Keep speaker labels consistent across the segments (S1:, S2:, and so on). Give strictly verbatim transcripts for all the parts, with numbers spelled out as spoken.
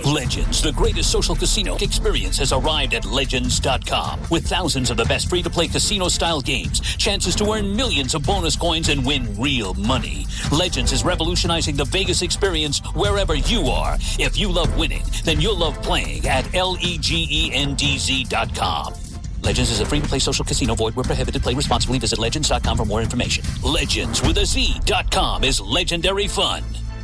S1: Legends, the greatest social casino experience, has arrived at Legends dot com. With thousands of the best free-to-play casino-style games, chances to earn millions of bonus coins, and win real money. Legends is revolutionizing the Vegas experience wherever you are. If you love winning, then you'll love playing at L-E-G-E-N-D-Z dot com. Legends is a free-to-play social casino. Void where prohibited. Play responsibly. Visit Legends dot com for more information. Legends with a Z dot com is legendary fun.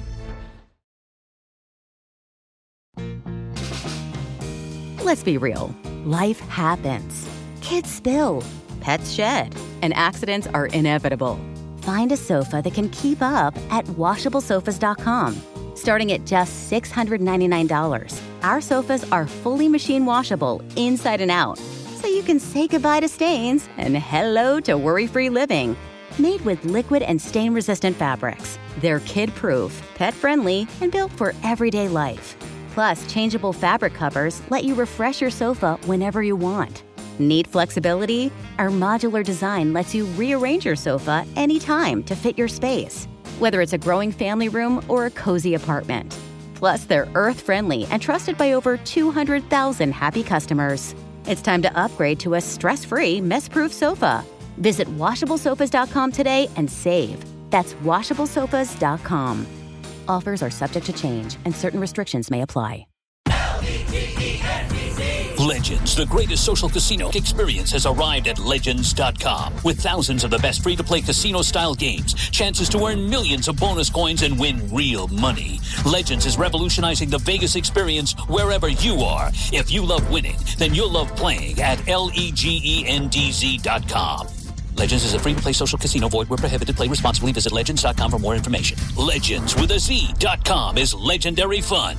S2: Let's be real. Life happens. Kids spill. Pets shed. And accidents are inevitable. Find a sofa that can keep up at washable sofas dot com. Starting at just six hundred ninety-nine dollars, our sofas are fully machine washable inside and out. So you can say goodbye to stains and hello to worry-free living. Made with liquid and stain-resistant fabrics. They're kid-proof, pet-friendly, and built for everyday life. Plus, changeable fabric covers let you refresh your sofa whenever you want. Need flexibility? Our modular design lets you rearrange your sofa anytime to fit your space, whether it's a growing family room or a cozy apartment. Plus, they're earth-friendly and trusted by over two hundred thousand happy customers. It's time to upgrade to a stress-free, mess-proof sofa. Visit washable sofas dot com today and save. That's washable sofas dot com. Offers are subject to change, and certain restrictions may apply.
S1: Legends, the greatest social casino experience, has arrived at Legends dot com. With thousands of the best free-to-play casino-style games, chances to earn millions of bonus coins, and win real money. Legends is revolutionizing the Vegas experience wherever you are. If you love winning, then you'll love playing at L-E-G-E-N-D-Z dot com. Legends is a free-to-play social casino. Void where prohibited. Play responsibly. Visit Legends dot com for more information. Legends with a Z dot com is legendary fun.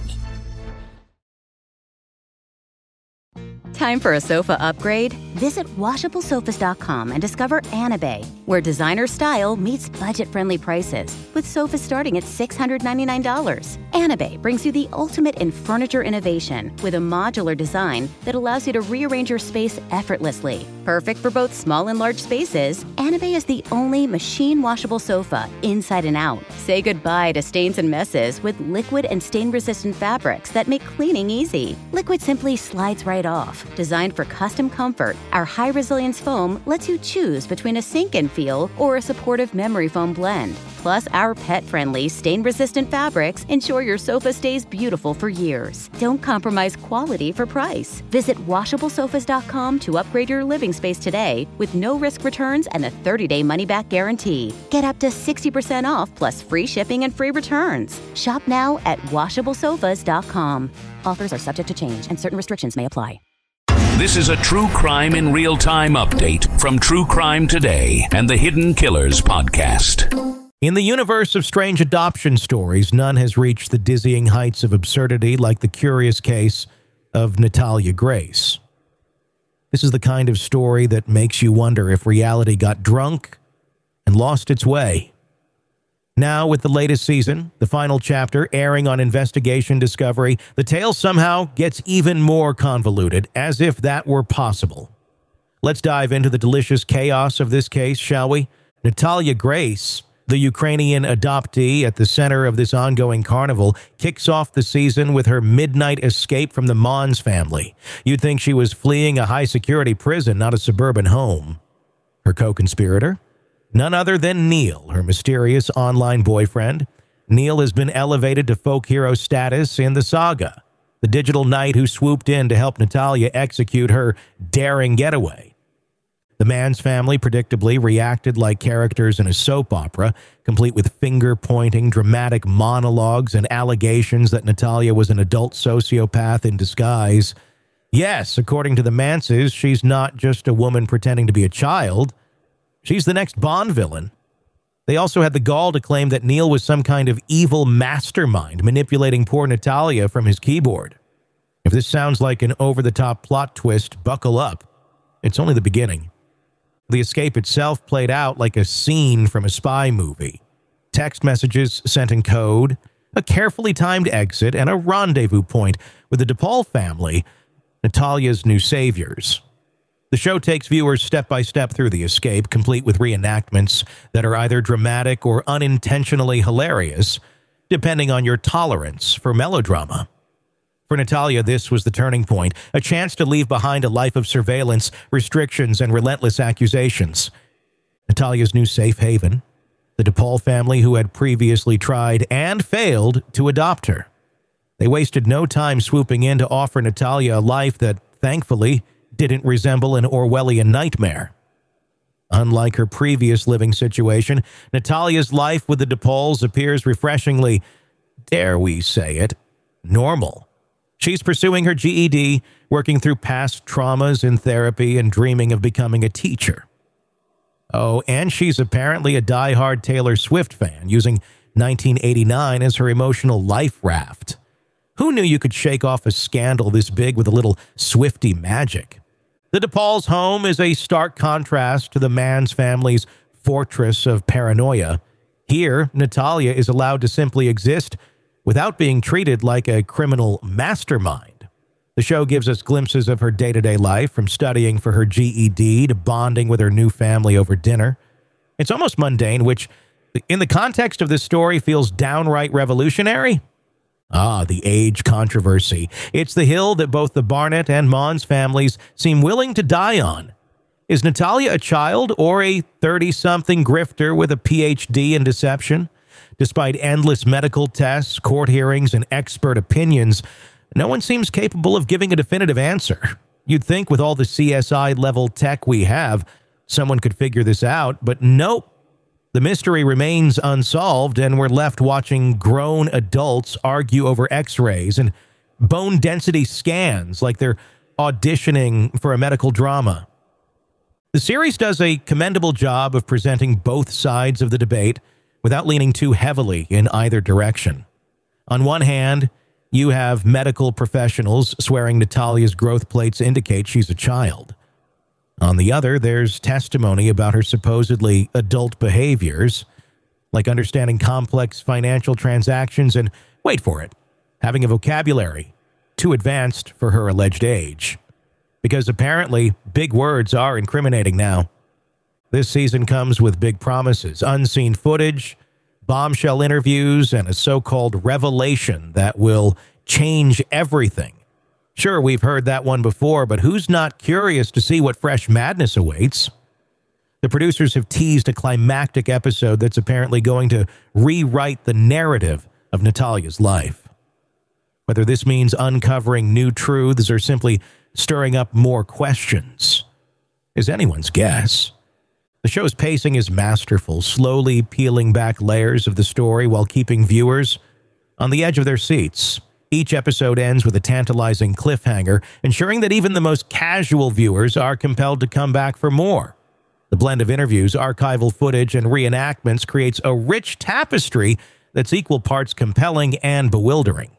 S2: Time for a sofa upgrade? Visit washable sofas dot com and discover Anabay, where designer style meets budget-friendly prices, with sofas starting at six hundred ninety-nine dollars. Anabay brings you the ultimate in furniture innovation with a modular design that allows you to rearrange your space effortlessly. Perfect for both small and large spaces, Anabay is the only machine-washable sofa inside and out. Say goodbye to stains and messes with liquid and stain-resistant fabrics that make cleaning easy. Liquid simply slides right off. Designed for custom comfort, our high-resilience foam lets you choose between a sink-in feel or a supportive memory foam blend. Plus, our pet-friendly, stain-resistant fabrics ensure your sofa stays beautiful for years. Don't compromise quality for price. Visit washable sofas dot com to upgrade your living space today with no-risk returns and a thirty-day money-back guarantee. Get up to sixty percent off plus free shipping and free returns. Shop now at washable sofas dot com. Offers are subject to change and certain restrictions may apply.
S3: This is a true crime in real time update from True Crime Today and the Hidden Killers podcast.
S4: In the universe of strange adoption stories, none has reached the dizzying heights of absurdity like the curious case of Natalia Grace. This is the kind of story that makes you wonder if reality got drunk and lost its way. Now, with the latest season, the final chapter airing on Investigation Discovery, the tale somehow gets even more convoluted, as if that were possible. Let's dive into the delicious chaos of this case, shall we? Natalia Grace, the Ukrainian adoptee at the center of this ongoing carnival, kicks off the season with her midnight escape from the Mons family. You'd think she was fleeing a high-security prison, not a suburban home. Her co-conspirator? None other than Neil, her mysterious online boyfriend. Neil has been elevated to folk hero status in the saga, the digital knight who swooped in to help Natalia execute her daring getaway. The man's family predictably reacted like characters in a soap opera, complete with finger-pointing, dramatic monologues and allegations that Natalia was an adult sociopath in disguise. Yes, according to the Manses, she's not just a woman pretending to be a child. She's the next Bond villain. They also had the gall to claim that Neil was some kind of evil mastermind manipulating poor Natalia from his keyboard. If this sounds like an over-the-top plot twist, buckle up. It's only the beginning. The escape itself played out like a scene from a spy movie. Text messages sent in code, a carefully timed exit, and a rendezvous point with the DePaul family, Natalia's new saviors. The show takes viewers step by step through the escape, complete with reenactments that are either dramatic or unintentionally hilarious, depending on your tolerance for melodrama. For Natalia, this was the turning point, a chance to leave behind a life of surveillance, restrictions, and relentless accusations. Natalia's new safe haven, the DePaul family who had previously tried and failed to adopt her. They wasted no time swooping in to offer Natalia a life that, thankfully, didn't resemble an Orwellian nightmare. Unlike her previous living situation, Natalia's life with the DePauls appears refreshingly, dare we say it, normal. She's pursuing her G E D, working through past traumas in therapy, and dreaming of becoming a teacher. Oh, and she's apparently a die-hard Taylor Swift fan, using nineteen eighty-nine as her emotional life raft. Who knew you could shake off a scandal this big with a little Swiftie magic? The DePaul's home is a stark contrast to the Manns family's fortress of paranoia. Here, Natalia is allowed to simply exist without being treated like a criminal mastermind. The show gives us glimpses of her day-to-day life, from studying for her G E D to bonding with her new family over dinner. It's almost mundane, which, in the context of this story, feels downright revolutionary. Ah, the age controversy. It's the hill that both the Barnett and Mons families seem willing to die on. Is Natalia a child or a thirty-something grifter with a P H D in deception? Despite endless medical tests, court hearings, and expert opinions, no one seems capable of giving a definitive answer. You'd think with all the C S I-level tech we have, someone could figure this out, but nope. The mystery remains unsolved, and we're left watching grown adults argue over x-rays and bone density scans like they're auditioning for a medical drama. The series does a commendable job of presenting both sides of the debate without leaning too heavily in either direction. On one hand, you have medical professionals swearing Natalia's growth plates indicate she's a child. On the other, there's testimony about her supposedly adult behaviors, like understanding complex financial transactions and, wait for it, having a vocabulary too advanced for her alleged age. Because apparently, big words are incriminating now. This season comes with big promises, unseen footage, bombshell interviews, and a so-called revelation that will change everything. Sure, we've heard that one before, but who's not curious to see what fresh madness awaits? The producers have teased a climactic episode that's apparently going to rewrite the narrative of Natalia's life. Whether this means uncovering new truths or simply stirring up more questions is anyone's guess. The show's pacing is masterful, slowly peeling back layers of the story while keeping viewers on the edge of their seats. Each episode ends with a tantalizing cliffhanger, ensuring that even the most casual viewers are compelled to come back for more. The blend of interviews, archival footage, and reenactments creates a rich tapestry that's equal parts compelling and bewildering.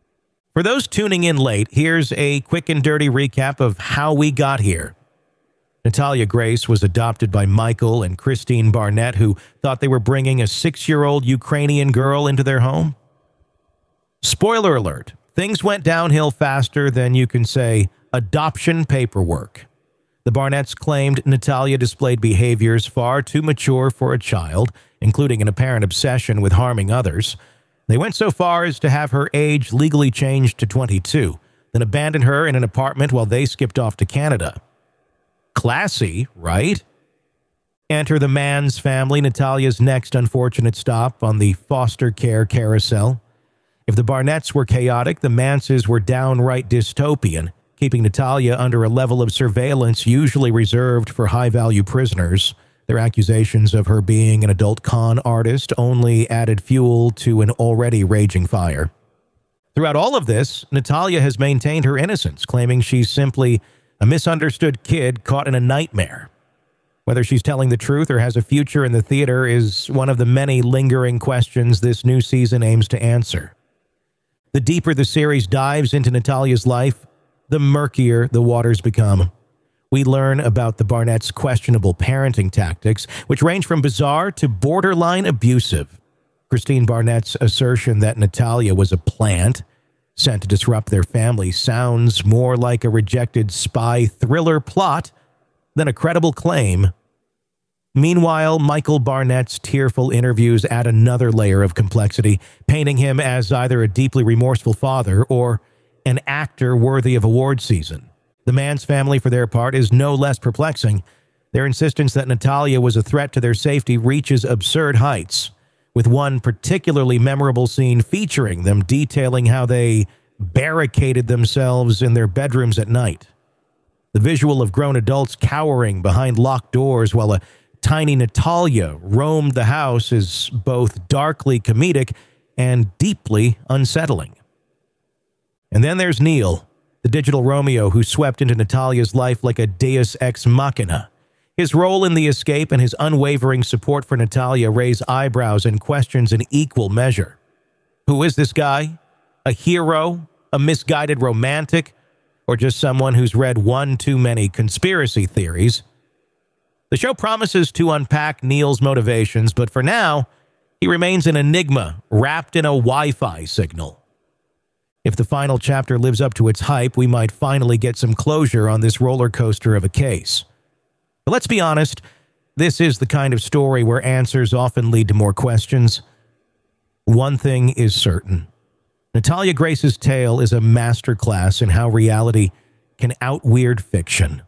S4: For those tuning in late, here's a quick and dirty recap of how we got here. Natalia Grace was adopted by Michael and Christine Barnett, who thought they were bringing a six-year-old Ukrainian girl into their home. Spoiler alert, things went downhill faster than you can say adoption paperwork. The Barnetts claimed Natalia displayed behaviors far too mature for a child, including an apparent obsession with harming others. They went so far as to have her age legally changed to twenty-two, then abandoned her in an apartment while they skipped off to Canada. Classy, right? Enter the Manns family, Natalia's next unfortunate stop on the foster care carousel. If the Barnetts were chaotic, the Manses were downright dystopian, keeping Natalia under a level of surveillance usually reserved for high-value prisoners. Their accusations of her being an adult con artist only added fuel to an already raging fire. Throughout all of this, Natalia has maintained her innocence, claiming she's simply a misunderstood kid caught in a nightmare. Whether she's telling the truth or has a future in the theater is one of the many lingering questions this new season aims to answer. The deeper the series dives into Natalia's life, the murkier the waters become. We learn about the Barnetts' questionable parenting tactics, which range from bizarre to borderline abusive. Christine Barnett's assertion that Natalia was a plant sent to disrupt their family sounds more like a rejected spy thriller plot than a credible claim. Meanwhile, Michael Barnett's tearful interviews add another layer of complexity, painting him as either a deeply remorseful father or an actor worthy of award season. The man's family, for their part, is no less perplexing. Their insistence that Natalia was a threat to their safety reaches absurd heights, with one particularly memorable scene featuring them detailing how they barricaded themselves in their bedrooms at night. The visual of grown adults cowering behind locked doors while a tiny Natalia roamed the house is both darkly comedic and deeply unsettling. And then there's Neil, the digital Romeo who swept into Natalia's life like a deus ex machina. His role in the escape and his unwavering support for Natalia raise eyebrows and questions in equal measure. Who is this guy? A hero? A misguided romantic? Or just someone who's read one too many conspiracy theories? The show promises to unpack Neil's motivations, but for now, he remains an enigma wrapped in a Wi-Fi signal. If the final chapter lives up to its hype, we might finally get some closure on this roller coaster of a case. But let's be honest, this is the kind of story where answers often lead to more questions. One thing is certain. Natalia Grace's tale is a masterclass in how reality can out-weird fiction.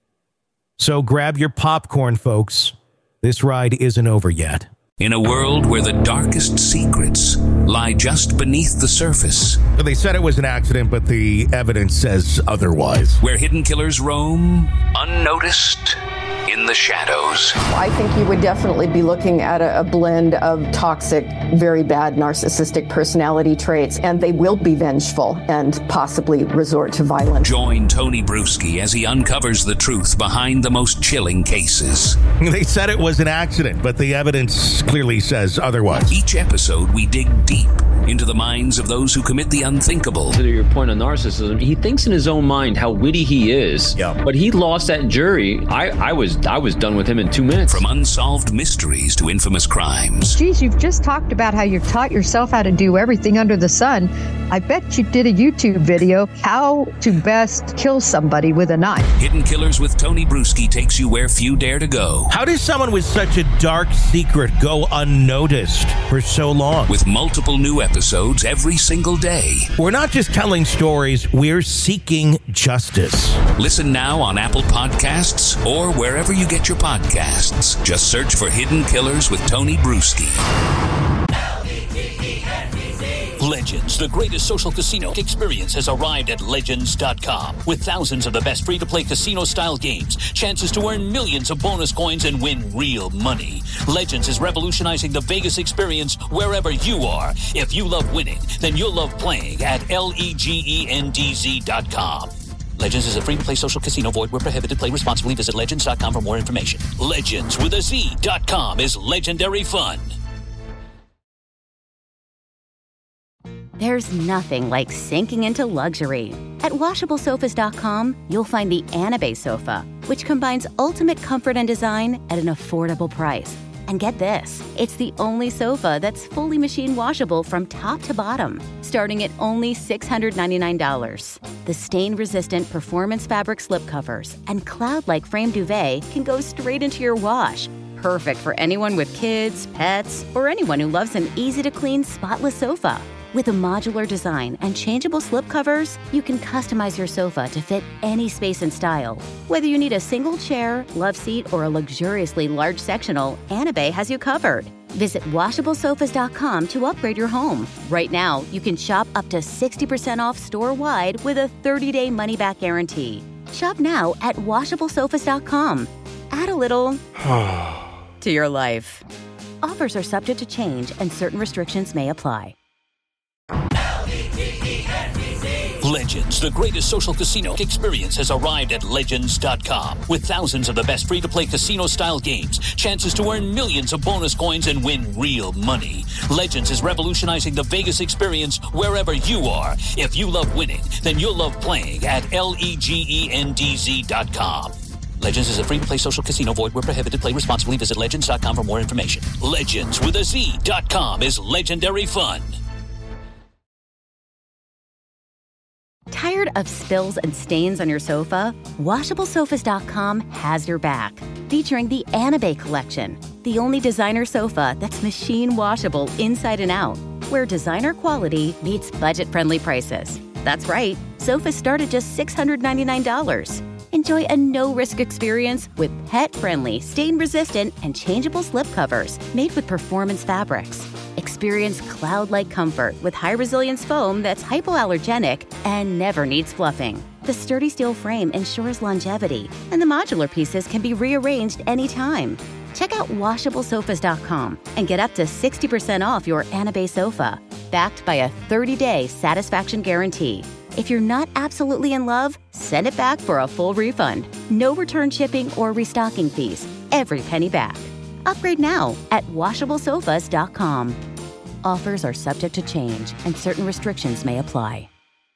S4: So grab your popcorn, folks. This ride isn't over yet.
S3: In a world where the darkest secrets lie just beneath the surface.
S4: They said it was an accident, but the evidence says otherwise.
S3: Where hidden killers roam, unnoticed, in the shadows.
S5: I think you would definitely be looking at a, a blend of toxic, very bad narcissistic personality traits, and they will be vengeful and possibly resort to violence.
S3: Join Tony Bruschi as he uncovers the truth behind the most chilling cases.
S4: They said it was an accident, but the evidence clearly says otherwise.
S3: Each episode, we dig deep into the minds of those who commit the unthinkable.
S6: To your point on narcissism, he thinks in his own mind how witty he is,
S4: yeah.
S6: But he lost that jury. I, I was I was done with him in two minutes.
S3: From unsolved mysteries to infamous crimes.
S7: Geez, you've just talked about how you've taught yourself how to do everything under the sun. I bet you did a YouTube video, how to best kill somebody with a knife.
S3: Hidden Killers with Tony Bruschi takes you where few dare to go.
S4: How does someone with such a dark secret go unnoticed for so long?
S3: With multiple new episodes every single day.
S4: We're not just telling stories, we're seeking justice.
S3: Listen now on Apple Podcasts or wherever you get your podcasts. Just search for Hidden Killers with Tony Bruschi.
S1: Legends, the greatest social casino experience, has arrived at Legends dot com. With thousands of the best free-to-play casino-style games, chances to earn millions of bonus coins and win real money. Legends is revolutionizing the Vegas experience wherever you are. If you love winning, then you'll love playing at Legends dot com. Legends is a free-to-play social casino. Void where prohibited. Play responsibly. Visit Legends dot com for more information. Legends with a Z dot com is legendary fun.
S2: There's nothing like sinking into luxury. At washable sofas dot com, you'll find the Anabe sofa, which combines ultimate comfort and design at an affordable price. And get this, it's the only sofa that's fully machine washable from top to bottom, starting at only six hundred ninety-nine dollars. The stain-resistant performance fabric slipcovers and cloud-like frame duvet can go straight into your wash. Perfect for anyone with kids, pets, or anyone who loves an easy-to-clean, spotless sofa. With a modular design and changeable slipcovers, you can customize your sofa to fit any space and style. Whether you need a single chair, love seat, or a luxuriously large sectional, Anabe has you covered. Visit washable sofas dot com to upgrade your home. Right now, you can shop up to sixty percent off store-wide with a thirty-day money-back guarantee. Shop now at washable sofas dot com. Add a little to your life. Offers are subject to change and certain restrictions may apply.
S1: Legends, the greatest social casino experience, has arrived at Legends dot com. With thousands of the best free-to-play casino-style games, chances to earn millions of bonus coins and win real money. Legends is revolutionizing the Vegas experience wherever you are. If you love winning, then you'll love playing at Legends dot com. Legends is a free-to-play social casino. Void where prohibited. Play responsibly. Visit Legends dot com for more information. Legends with a Z dot com is legendary fun.
S2: Tired of spills and stains on your sofa? washable sofas dot com has your back. Featuring the Anabe collection, the only designer sofa that's machine washable inside and out, where designer quality meets budget-friendly prices. That's right. Sofas start at just six hundred ninety-nine dollars. Enjoy a no-risk experience with pet-friendly, stain-resistant, and changeable slipcovers made with performance fabrics. Experience cloud-like comfort with high-resilience foam that's hypoallergenic and never needs fluffing. The sturdy steel frame ensures longevity, and the modular pieces can be rearranged anytime. Check out washable sofas dot com and get up to sixty percent off your Anabay sofa, backed by a thirty-day satisfaction guarantee. If you're not absolutely in love, send it back for a full refund. No return shipping or restocking fees. Every penny back. Upgrade now at washable sofas dot com. Offers are subject to change and certain restrictions may apply.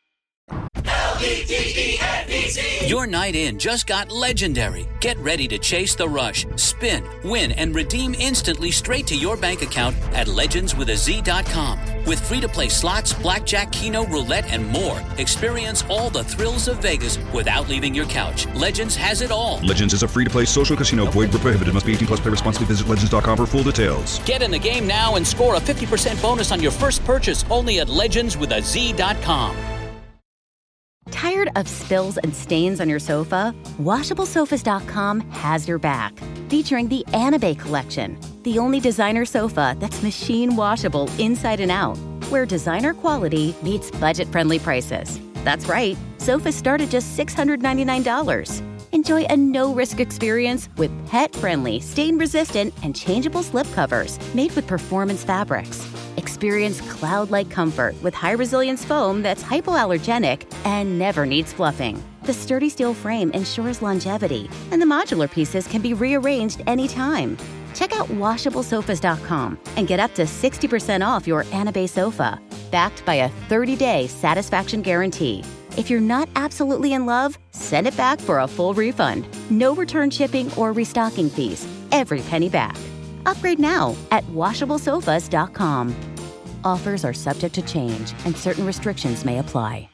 S1: Your night in just got legendary. Get ready to chase the rush, spin, win, and redeem instantly straight to your bank account at legends with a z dot com. With free-to-play slots, blackjack, keno, roulette, and more, experience all the thrills of Vegas without leaving your couch. Legends has it all.
S8: Legends is a free-to-play social casino. Void where prohibited. Must be eighteen plus. Play responsibly. Visit legends dot com for full details.
S1: Get in the game now and score a fifty percent bonus on your first purchase only at legends with a z dot com.
S2: Tired of spills and stains on your sofa? washable sofas dot com has your back. Featuring the Anabay collection, the only designer sofa that's machine washable inside and out, where designer quality meets budget-friendly prices. That's right, sofas start at just six hundred ninety-nine dollars. Enjoy a no-risk experience with pet-friendly, stain-resistant, and changeable slipcovers made with performance fabrics. Experience cloud-like comfort with high-resilience foam that's hypoallergenic and never needs fluffing. The sturdy steel frame ensures longevity, and the modular pieces can be rearranged anytime. Check out washable sofas dot com and get up to sixty percent off your Anabay sofa, backed by a thirty-day satisfaction guarantee. If you're not absolutely in love, send it back for a full refund. No return shipping or restocking fees. Every penny back. Upgrade now at washable sofas dot com. Offers are subject to change and certain restrictions may apply.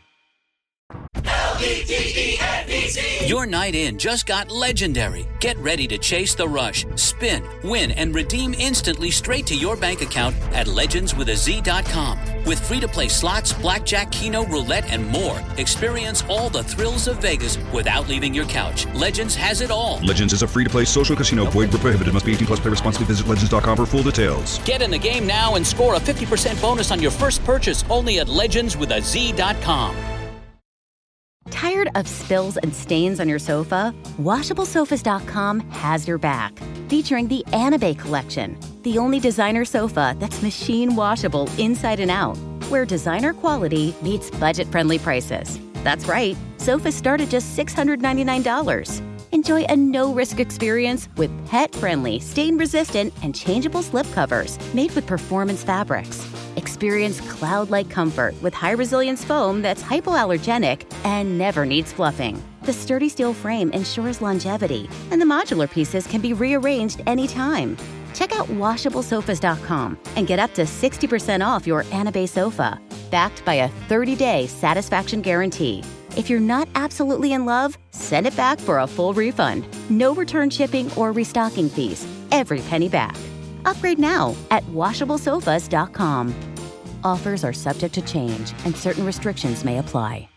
S1: Your night in just got legendary. Get ready to chase the rush, spin, win, and redeem instantly straight to your bank account at legends with a z dot com. With free-to-play slots, blackjack, keno, roulette, and more, experience all the thrills of Vegas without leaving your couch. Legends has it all.
S8: Legends is a free-to-play social casino. Void where prohibited. Must be eighteen plus. Play responsibly. Visit legends dot com for full details.
S1: Get in the game now and score a fifty percent bonus on your first purchase only at legends with a z dot com.
S2: Tired of spills and stains on your sofa? washable sofas dot com has your back. Featuring the Anabay collection, the only designer sofa that's machine washable inside and out, where designer quality meets budget-friendly prices. That's right, sofas start at just six hundred ninety-nine dollars. Enjoy a no-risk experience with pet-friendly, stain-resistant, and changeable slipcovers made with performance fabrics. Experience cloud-like comfort with high-resilience foam that's hypoallergenic and never needs fluffing. The sturdy steel frame ensures longevity, and the modular pieces can be rearranged anytime. Check out washable sofas dot com and get up to sixty percent off your Anabay sofa, backed by a thirty-day satisfaction guarantee. If you're not absolutely in love, send it back for a full refund. No return shipping or restocking fees. Every penny back. Upgrade now at washable sofas dot com. Offers are subject to change and certain restrictions may apply.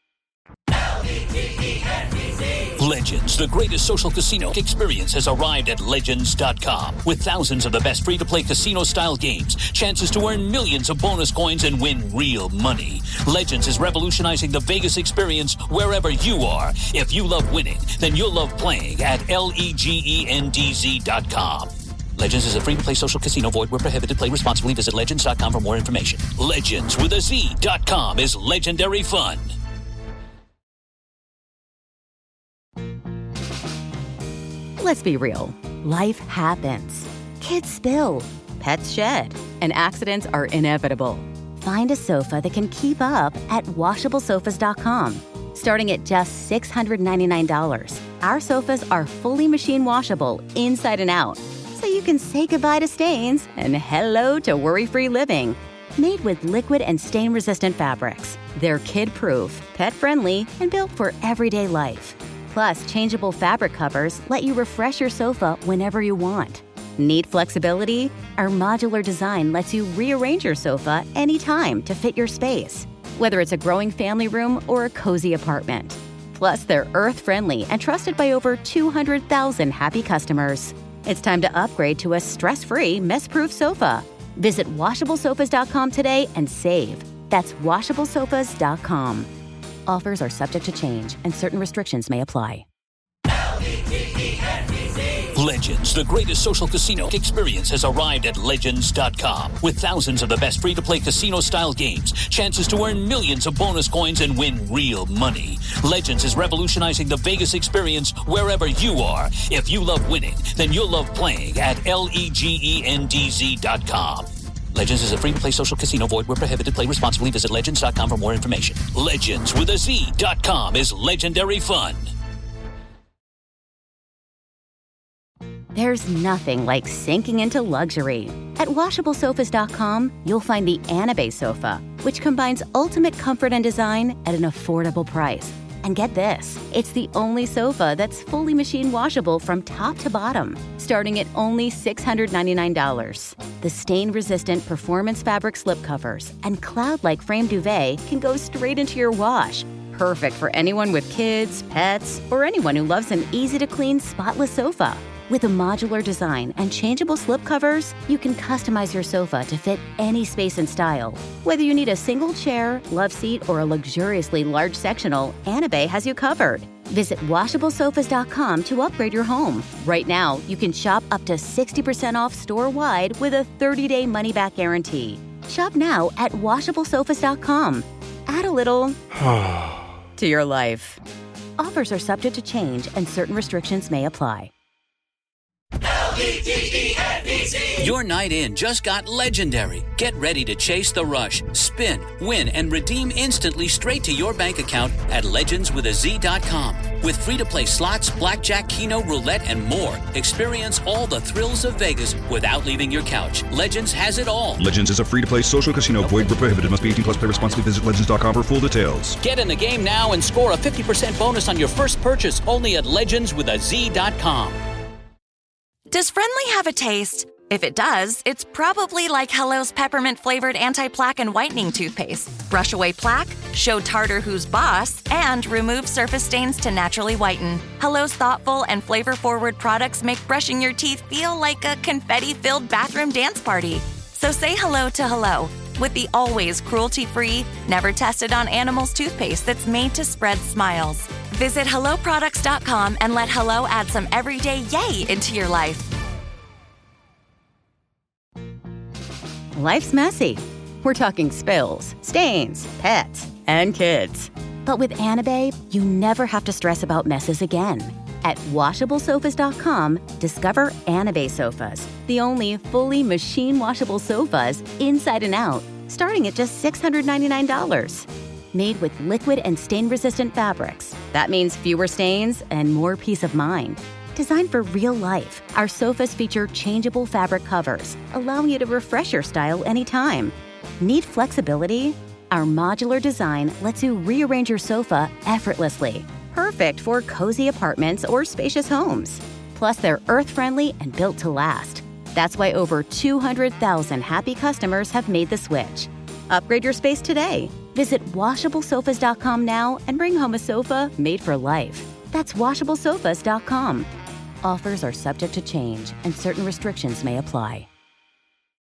S1: Legends, the greatest social casino experience, has arrived at legends dot com. With thousands of the best free-to-play casino-style games, chances to earn millions of bonus coins and win real money. Legends is revolutionizing the Vegas experience wherever you are. If you love winning, then you'll love playing at legends dot com. Legends is a free-to-play social casino. Void where prohibited. Play responsibly. Visit legends dot com for more information. Legends with a Z dot com is legendary fun.
S2: Let's be real. Life happens. Kids spill. Pets shed. And accidents are inevitable. Find a sofa that can keep up at washable sofas dot com. Starting at just six hundred ninety-nine dollars, our sofas are fully machine washable inside and out, so you can say goodbye to stains and hello to worry-free living. Made with liquid and stain-resistant fabrics, they're kid-proof, pet-friendly, and built for everyday life. Plus, changeable fabric covers let you refresh your sofa whenever you want. Need flexibility? Our modular design lets you rearrange your sofa anytime to fit your space. whether it's a growing family room or a cozy apartment. Plus, they're earth-friendly and trusted by over two hundred thousand happy customers. It's time to upgrade to a stress-free, mess-proof sofa. Visit washable sofas dot com today and save. That's washable sofas dot com. Offers are subject to change and certain restrictions may apply.
S1: Legends, the greatest social casino experience, has arrived at Legends dot com. With thousands of the best free-to-play casino-style games, chances to earn millions of bonus coins and win real money. Legends is revolutionizing the Vegas experience wherever you are. If you love winning, then you'll love playing at Legends dot com. Legends is a free-to-play social casino. Void where prohibited. Play responsibly. Visit Legends dot com for more information. Legends with a Z dot com is legendary fun.
S2: There's nothing like sinking into luxury. At washable sofas dot com, you'll find the Anabay sofa, which combines ultimate comfort and design at an affordable price. And get this, it's the only sofa that's fully machine washable from top to bottom, starting at only six hundred ninety-nine dollars. The stain-resistant performance fabric slipcovers and cloud-like frame duvet can go straight into your wash. Perfect for anyone with kids, pets, or anyone who loves an easy-to-clean, spotless sofa. With a modular design and changeable slipcovers, you can customize your sofa to fit any space and style. Whether you need a single chair, love seat, or a luxuriously large sectional, Anabay has you covered. Visit washable sofas dot com to upgrade your home. Right now, you can shop up to sixty percent off store-wide with a thirty-day money-back guarantee. Shop now at washable sofas dot com. Add a little to your life. Offers are subject to change and certain restrictions may apply.
S1: L E G E N D Z. Your night in just got legendary. Get ready to chase the rush, spin, win, and redeem instantly straight to your bank account at legends with a Z dot com. With free-to-play slots, blackjack, keno, roulette, and more. Experience all the thrills of Vegas without leaving your couch. Legends has it all.
S8: Legends is a free-to-play social casino. Void where prohibited. Must be eighteen plus. Play responsibly. Visit legends dot com for full details.
S1: Get in the game now and score a fifty percent bonus on your first purchase only at legends with a Z dot com.
S9: Does Friendly have a taste? If it does, it's probably like Hello's peppermint-flavored anti-plaque and whitening toothpaste. Brush away plaque, show tartar who's boss, and remove surface stains to naturally whiten. Hello's thoughtful and flavor-forward products make brushing your teeth feel like a confetti-filled bathroom dance party. So say hello to Hello with the always cruelty-free, never tested on animals toothpaste that's made to spread smiles. Visit hello products dot com and let Hello add some everyday yay into your life.
S2: Life's messy. We're talking spills, stains, pets, and kids. But with Anabay, you never have to stress about messes again. At washable sofas dot com, discover Anabay sofas, the only fully machine-washable sofas inside and out, starting at just six hundred ninety-nine dollars. Made with liquid and stain-resistant fabrics. That means fewer stains and more peace of mind. Designed for real life, our sofas feature changeable fabric covers, allowing you to refresh your style anytime. Need flexibility? Our modular design lets you rearrange your sofa effortlessly. Perfect for cozy apartments or spacious homes. Plus, they're earth-friendly and built to last. That's why over two hundred thousand happy customers have made the switch. Upgrade your space today. Visit washable sofas dot com now and bring home a sofa made for life. That's washable sofas dot com. Offers are subject to change and certain restrictions may apply.